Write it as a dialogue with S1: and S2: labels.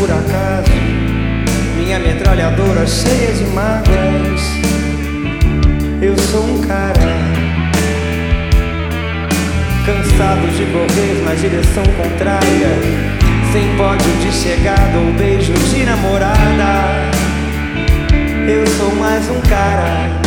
S1: por acaso, minha metralhadora cheia de mágoas. Eu sou um cara cansado de correr na direção contrária, sem pódio de chegada ou beijo de namorada. Eu sou mais um cara